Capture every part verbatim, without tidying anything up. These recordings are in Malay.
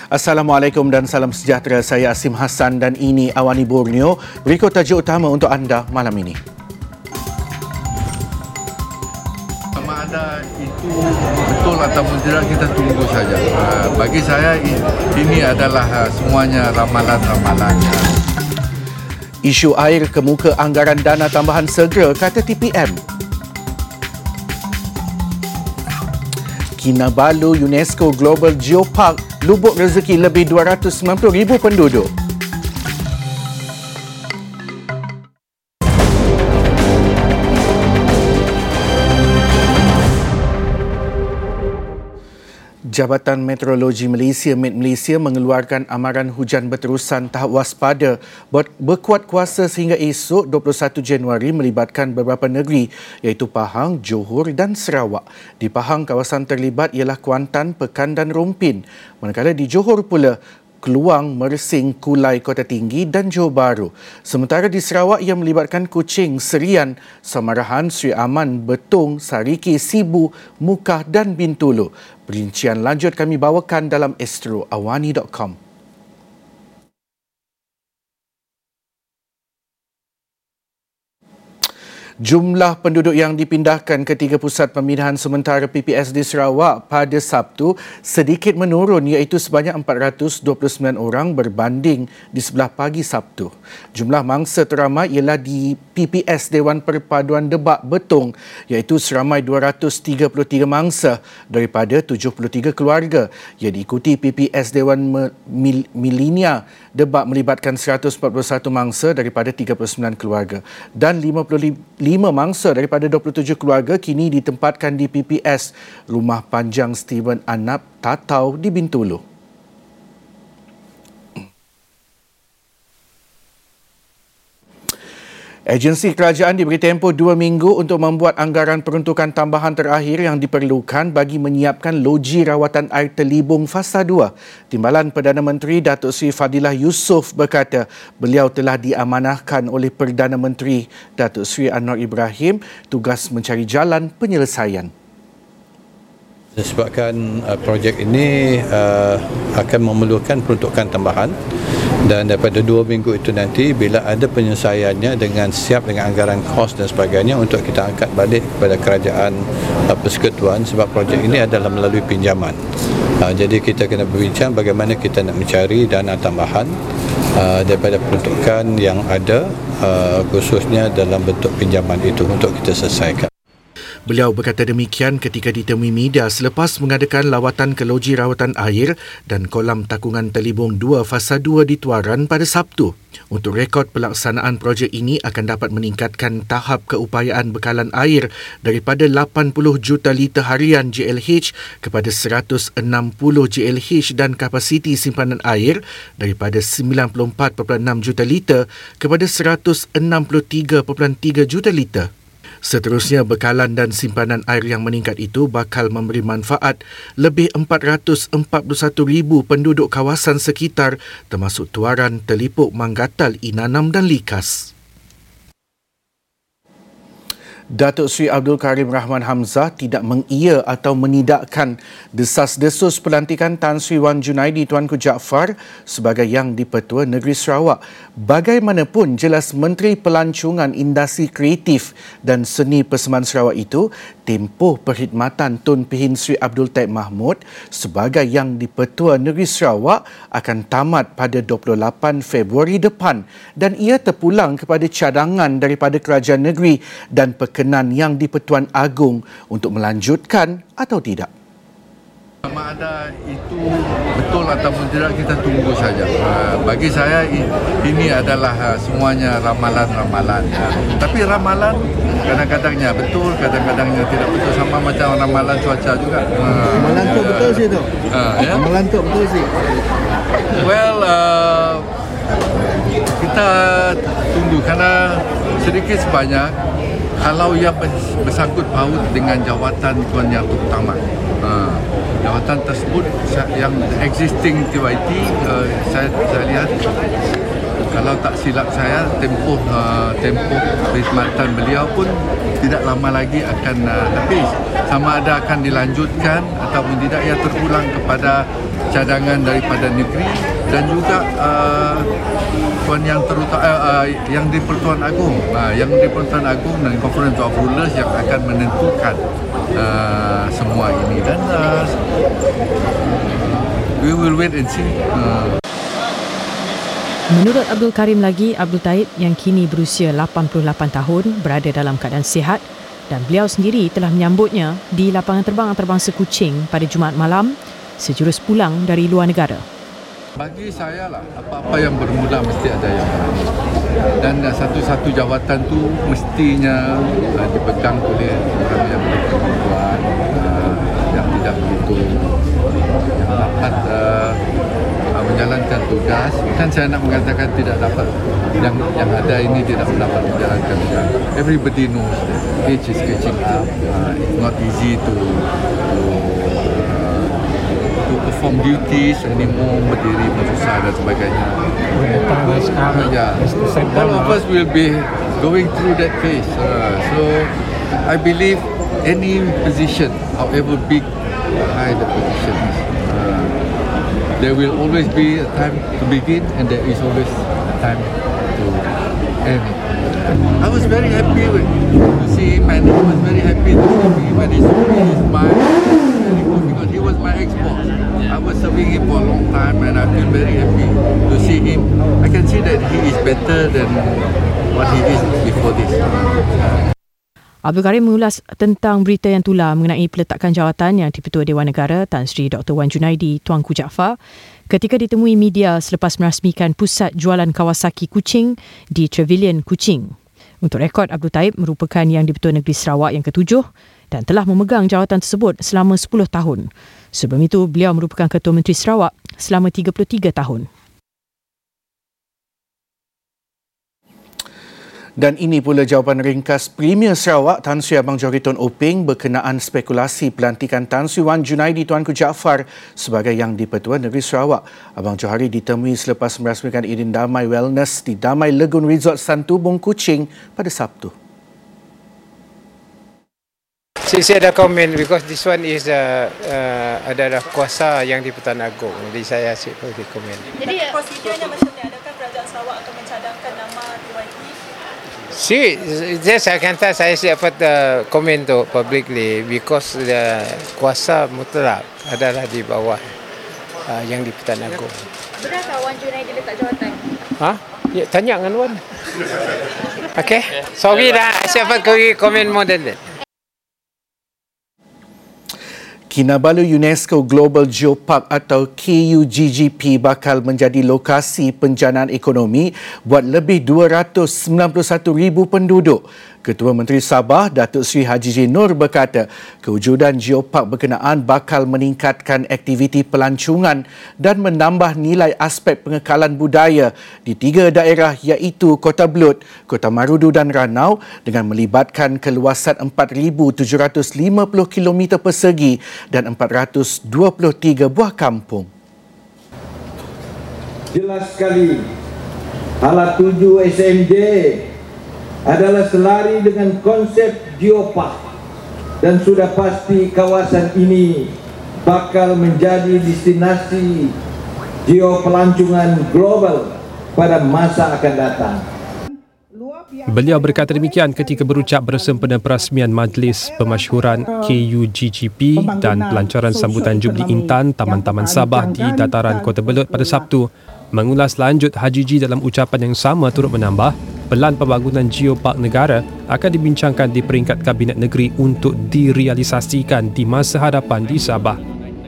Assalamualaikum dan salam sejahtera. Saya Asim Hassan dan ini Awani Borneo. Berikut tajuk utama untuk anda malam ini. Sama ada itu betul ataupun tidak, kita tunggu saja. Bagi saya ini adalah semuanya ramalan-ramalan. Isu air kemuka anggaran dana tambahan segera, kata T P M. Kinabalu UNESCO Global Geopark lubuk rezeki lebih dua ratus sembilan puluh ribu penduduk. Jabatan Meteorologi Malaysia Met Malaysia mengeluarkan amaran hujan berterusan tahap waspada berkuat kuasa sehingga esok dua puluh satu Januari melibatkan beberapa negeri iaitu Pahang, Johor dan Sarawak. Di Pahang, kawasan terlibat ialah Kuantan, Pekan dan Rompin. Manakala di Johor pula Keluang, Mersing, Kulai, Kota Tinggi dan Johor Bahru. Sementara di Sarawak ia melibatkan Kuching, Serian, Samarahan, Sri Aman, Betong, Sariki, Sibu, Mukah dan Bintulu. Perincian lanjut kami bawakan dalam astro awani dot com. Jumlah penduduk yang dipindahkan ke tiga pusat pemindahan sementara P P S di Sarawak pada Sabtu sedikit menurun iaitu sebanyak empat ratus dua puluh sembilan orang berbanding di sebelah pagi Sabtu. Jumlah mangsa teramai ialah di P P S Dewan Perpaduan Debak Betong iaitu seramai dua ratus tiga puluh tiga mangsa daripada tujuh puluh tiga keluarga. Ia diikuti P P S Dewan Milenia Debak melibatkan seratus empat puluh satu mangsa daripada tiga puluh sembilan keluarga dan lima puluh lima mangsa daripada dua puluh tujuh keluarga kini ditempatkan di P P S Rumah Panjang Steven Anap Tatau di Bintulu. Agensi kerajaan diberi tempoh dua minggu untuk membuat anggaran peruntukan tambahan terakhir yang diperlukan bagi menyiapkan loji rawatan air Telibung Fasa dua. Timbalan Perdana Menteri Datuk Seri Fadilah Yusof berkata beliau telah diamanahkan oleh Perdana Menteri Datuk Seri Anwar Ibrahim tugas mencari jalan penyelesaian. Disebabkan uh, projek ini uh, akan memerlukan peruntukan tambahan dan daripada dua minggu itu nanti bila ada penyelesaiannya dengan siap dengan anggaran kos dan sebagainya untuk kita angkat balik kepada kerajaan uh, persekutuan sebab projek ini adalah melalui pinjaman. Uh, jadi kita kena berbincang bagaimana kita nak mencari dana tambahan uh, daripada peruntukan yang ada uh, khususnya dalam bentuk pinjaman itu untuk kita selesaikan. Beliau berkata demikian ketika ditemui media selepas mengadakan lawatan ke loji rawatan air dan kolam takungan Telibung dua Fasa dua di Tuaran pada Sabtu. Untuk rekod pelaksanaan projek ini akan dapat meningkatkan tahap keupayaan bekalan air daripada lapan puluh juta liter harian J L H kepada seratus enam puluh J L H dan kapasiti simpanan air daripada sembilan puluh empat perpuluhan enam juta liter kepada seratus enam puluh tiga perpuluhan tiga juta liter. Seterusnya, bekalan dan simpanan air yang meningkat itu bakal memberi manfaat lebih empat ratus empat puluh satu ribu penduduk kawasan sekitar termasuk Tuaran, Telipuk, Manggatal, Inanam dan Likas. Datuk Seri Abdul Karim Rahman Hamzah tidak mengia atau menidakkan desas-desus pelantikan Tan Sri Wan Junaidi Tuanku Jaafar sebagai Yang di-Pertua Negeri Sarawak. Bagaimanapun, jelas Menteri Pelancongan Industri Kreatif dan Seni Persembahan Sarawak itu tempoh perkhidmatan Tun Pehin Sri Abdul Taib Mahmud sebagai Yang di-Pertua Negeri Sarawak akan tamat pada dua puluh lapan Februari depan dan ia terpulang kepada cadangan daripada Kerajaan Negeri dan Perkenan Yang di-Pertuan Agong untuk melanjutkan atau tidak. Sama ada itu betul ataupun tidak, kita tunggu saja. Bagi saya ini adalah semuanya ramalan-ramalan. Tapi ramalan kadang-kadangnya betul, kadang-kadangnya tidak betul, sama macam ramalan cuaca juga. Ramalan tu betul sih tu. Ya? Ramalan tu betul sih. Well, uh, kita tunggu karena sedikit sebanyak kalau ia bersangkut paut dengan jawatan Tuan Yang Terutama. Uh, jawatan tersebut yang existing T Y T uh, saya, saya lihat kalau tak silap saya, tempoh uh, tempoh perkhidmatan beliau pun tidak lama lagi akan uh, habis. Sama ada akan dilanjutkan ataupun tidak, ia terulang kepada cadangan daripada negeri dan juga uh, tuan yang terutama uh, uh, yang di Pertuan Agong, uh, yang di Pertuan Agong dan Conference of Rulers yang akan menentukan uh, semua ini, dan uh, we will wait and see. Uh. Menurut Abdul Karim lagi, Abdul Taib yang kini berusia lapan puluh lapan tahun berada dalam keadaan sihat dan beliau sendiri telah menyambutnya di lapangan terbang antarabangsa Kuching pada Jumaat malam sejurus pulang dari luar negara. Bagi saya lah, apa-apa yang bermula mesti ada yang terakhir. Dan satu-satu jawatan tu mestinya uh, dipegang oleh orang yang berkemampuan, uh, yang tidak begitu, yang dapat uh, uh, menjalankan tugas. Kan saya nak mengatakan tidak dapat, yang yang ada ini tidak dapat menjalankan tugas. Everybody knows that age is catching up. Uh, it's not easy to, to to perform duties anymore, berdiri bersusah dan sebagainya. Ya, all of us will be going through that phase. Uh, so I believe any position, however big or high the position is, uh, there will always be a time to begin and there is always a time to end it. I was very happy with, to see him, and he was very happy to see me when he saw me. He smiled very good because he was my ex-boss. I was serving him for a long time and I feel very happy to see him. I can see that he is better than what he is before this. Abdul Karim mengulas tentang berita yang tular mengenai peletakan jawatan yang di-Pertua Dewan Negara Tan Sri Doktor Wan Junaidi Tuanku Jaafar ketika ditemui media selepas merasmikan pusat jualan Kawasaki Kuching di Trevilian Kuching. Untuk rekod, Abdul Taib merupakan yang di-Pertua Negeri Sarawak yang ketujuh dan telah memegang jawatan tersebut selama sepuluh tahun. Sebelum itu, beliau merupakan Ketua Menteri Sarawak selama tiga puluh tiga tahun. Dan ini pula jawapan ringkas Premier Sarawak Tan Sri Abang Johari Tun Openg berkenaan spekulasi pelantikan Tan Sri Wan Junaidi Tuanku Jaafar sebagai Yang di-Pertua Negeri Sarawak. Abang Johari ditemui selepas merasmikan Idin Damai Wellness di Damai Lagoon Resort Santubong Kuching pada Sabtu. Saya, saya ada komen because this one is uh, uh, adalah kuasa Yang di-Pertuan Agong. Jadi saya asyik bagi komen. Jadi prosedurnya macam ni, adakah Kerajaan Sarawak akan mencadangkan nama T Y T? Si, saya kata saya dapat uh, komen tu publicly because uh, kuasa mutlak adalah di bawah uh, Yang di-Pertuan Agong. Benarkah Wan Junaidi letak jawatan? Ha? Ya, tanya dengan Wan. Okay? Sorry dah, saya dapat komen more than that. Kinabalu UNESCO Global Geopark atau K U G G P bakal menjadi lokasi penjanaan ekonomi buat lebih dua ratus sembilan puluh satu ribu penduduk. Ketua Menteri Sabah, Datuk Seri Haji J. Noor berkata, kewujudan geopark berkenaan bakal meningkatkan aktiviti pelancongan dan menambah nilai aspek pengekalan budaya di tiga daerah iaitu Kota Belud, Kota Marudu dan Ranau dengan melibatkan keluasan empat ribu tujuh ratus lima puluh kilometer persegi dan empat ratus dua puluh tiga buah kampung. Jelas sekali, alat tuju S M J adalah selari dengan konsep geopark dan sudah pasti kawasan ini bakal menjadi destinasi geopelancongan global pada masa akan datang. Beliau berkata demikian ketika berucap bersempena perasmian Majlis Pemasyhuran K U G G P dan pelancaran sambutan Jubli Intan Taman-Taman Sabah di dataran Kota Belud pada Sabtu. Mengulas lanjut, Haji G dalam ucapan yang sama turut menambah, pelan pembangunan geopark negara akan dibincangkan di peringkat Kabinet Negeri untuk direalisasikan di masa hadapan di Sabah.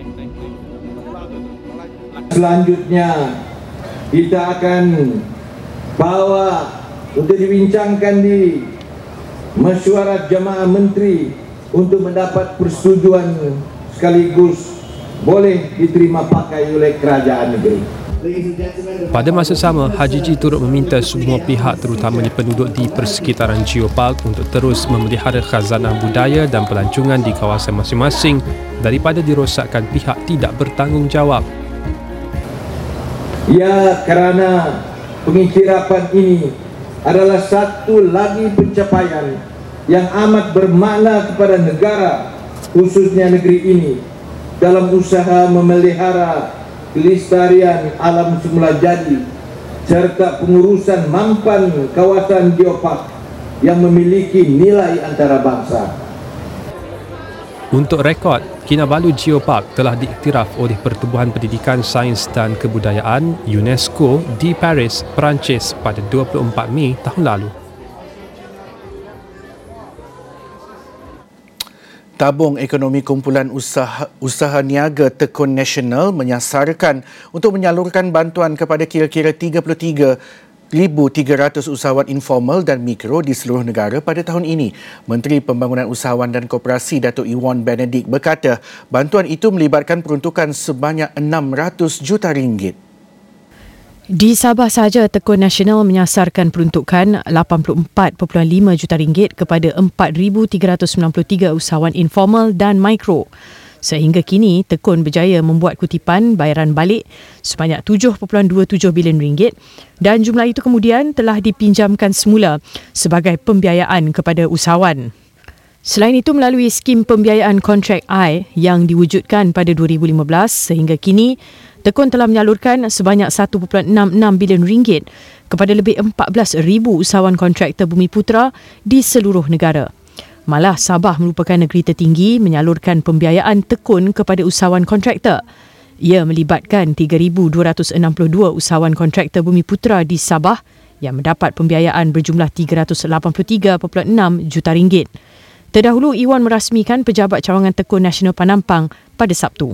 Selanjutnya, kita akan bawa untuk dibincangkan di mesyuarat Jamaah Menteri untuk mendapat persetujuan sekaligus boleh diterima pakai oleh kerajaan negeri. Pada masa sama, Haji G turut meminta semua pihak terutamanya penduduk di persekitaran geopark untuk terus memelihara khazanah budaya dan pelancongan di kawasan masing-masing daripada dirosakkan pihak tidak bertanggungjawab. Ya, kerana pengiktirafan ini adalah satu lagi pencapaian yang amat bermakna kepada negara, khususnya negeri ini, dalam usaha memelihara kelestarian alam semula jadi serta pengurusan mampan kawasan geopark yang memiliki nilai antarabangsa. Untuk rekod, Kinabalu Geopark telah diiktiraf oleh Pertubuhan Pendidikan Sains dan Kebudayaan UNESCO di Paris, Perancis pada dua puluh empat Mei tahun lalu. Tabung Ekonomi Kumpulan Usaha, Usaha Niaga Tekun Nasional menyasarkan untuk menyalurkan bantuan kepada kira-kira tiga puluh tiga ribu tiga ratus usahawan informal dan mikro di seluruh negara pada tahun ini. Menteri Pembangunan Usahawan dan Koperasi Datuk Iwan Benedict berkata bantuan itu melibatkan peruntukan sebanyak enam ratus juta ringgit. Di Sabah sahaja, Tekun Nasional menyasarkan peruntukan lapan puluh empat perpuluhan lima juta ringgit kepada empat ribu tiga ratus sembilan puluh tiga usahawan informal dan mikro. Sehingga kini, Tekun berjaya membuat kutipan bayaran balik sebanyak tujuh perpuluhan dua tujuh bilion ringgit dan jumlah itu kemudian telah dipinjamkan semula sebagai pembiayaan kepada usahawan. Selain itu, melalui skim pembiayaan kontrak I yang diwujudkan pada dua ribu lima belas sehingga kini, Tekun telah menyalurkan sebanyak satu perpuluhan enam enam bilion ringgit kepada lebih empat belas ribu usahawan kontraktor Bumi Putra di seluruh negara. Malah Sabah merupakan negeri tertinggi menyalurkan pembiayaan Tekun kepada usahawan kontraktor. Ia melibatkan tiga ribu dua ratus enam puluh dua usahawan kontraktor Bumi Putra di Sabah yang mendapat pembiayaan berjumlah tiga ratus lapan puluh tiga perpuluhan enam juta ringgit. Terdahulu, Iwan merasmikan pejabat cawangan Tekun Nasional Panampang pada Sabtu.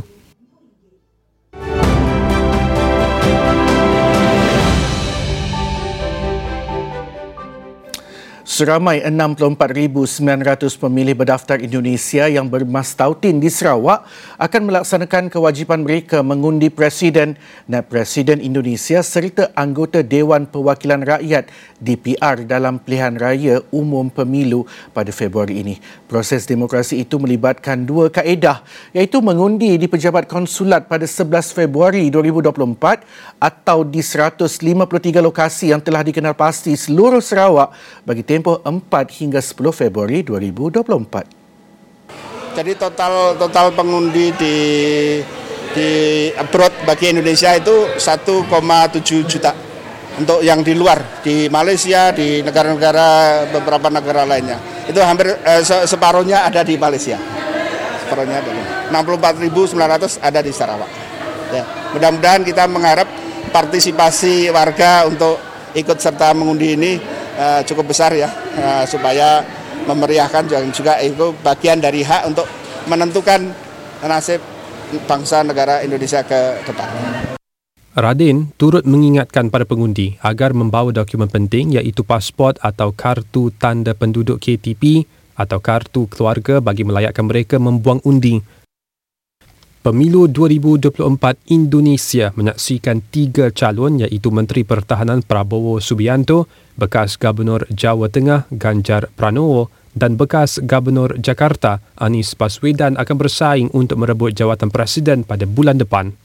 Seramai enam puluh empat ribu sembilan ratus pemilih berdaftar Indonesia yang bermastautin di Sarawak akan melaksanakan kewajipan mereka mengundi Presiden, Naib Presiden Indonesia serta anggota Dewan Perwakilan Rakyat D P R dalam pilihan raya umum pemilu pada Februari ini. Proses demokrasi itu melibatkan dua kaedah, iaitu mengundi di pejabat konsulat pada sebelas Februari dua ribu dua puluh empat atau di seratus lima puluh tiga lokasi yang telah dikenal pasti seluruh Sarawak bagi tempoh empat hingga sepuluh Februari dua ribu dua puluh empat. Jadi total total pengundi di di abroad bagi Indonesia itu satu koma tujuh juta untuk yang di luar, di Malaysia, di negara-negara beberapa negara lainnya. Itu hampir eh, separuhnya ada di Malaysia. Separuhnya ada. enam puluh empat ribu sembilan ratus ada di Sarawak. Ya, mudah-mudahan kita mengharap partisipasi warga untuk ikut serta mengundi ini Uh, cukup besar ya, uh, supaya memeriahkan dan juga itu bagian dari hak untuk menentukan nasib bangsa negara Indonesia ke depan. Radin turut mengingatkan para pengundi agar membawa dokumen penting iaitu pasport atau kartu tanda penduduk K T P atau kartu keluarga bagi melayakkan mereka membuang undi. Pemilu dua ribu dua puluh empat Indonesia menyaksikan tiga calon iaitu Menteri Pertahanan Prabowo Subianto, bekas Gubernur Jawa Tengah Ganjar Pranowo dan bekas Gubernur Jakarta Anies Baswedan akan bersaing untuk merebut jawatan Presiden pada bulan depan.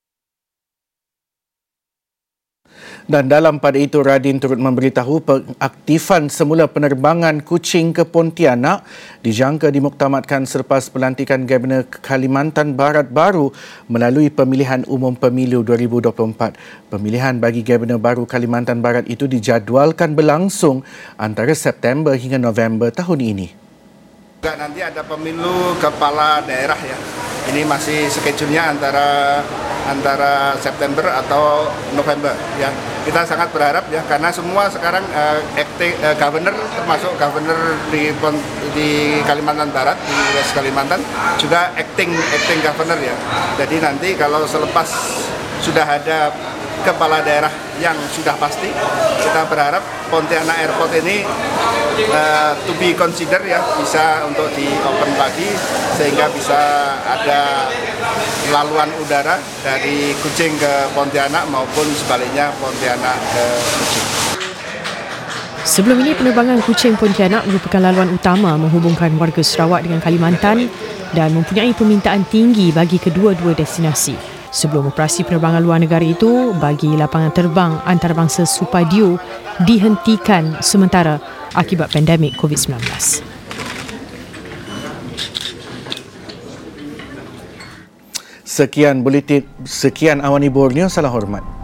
Dan dalam pada itu, Radin turut memberitahu pengaktifan semula penerbangan kucing ke Pontianak dijangka dimuktamadkan selepas pelantikan Gubernur Kalimantan Barat baru melalui pemilihan umum pemilu dua ribu dua puluh empat. Pemilihan bagi Gubernur baru Kalimantan Barat itu dijadualkan berlangsung antara September hingga November tahun ini. Juga nanti ada pemilu kepala daerah ya. Ini masih schedule-nya antara antara September atau November ya. Kita sangat berharap ya karena semua sekarang uh, acting, uh, governor termasuk governor di di Kalimantan Barat, di West Kalimantan juga acting acting governor ya. Jadi nanti kalau selepas sudah ada kepala daerah yang sudah pasti, kita berharap Pontianak Airport ini uh, to be consider ya, bisa untuk di open lagi sehingga bisa ada laluan udara dari Kuching ke Pontianak maupun sebaliknya Pontianak ke Kuching. Sebelum ini, penerbangan Kuching Pontianak merupakan laluan utama menghubungkan warga Sarawak dengan Kalimantan dan mempunyai permintaan tinggi bagi kedua-dua destinasi. Sebelum operasi penerbangan luar negara itu, bagi lapangan terbang antarabangsa Supadio dihentikan sementara akibat pandemik covid sembilan belas. Sekian buletin, sekian Awani Borneo, salam hormat.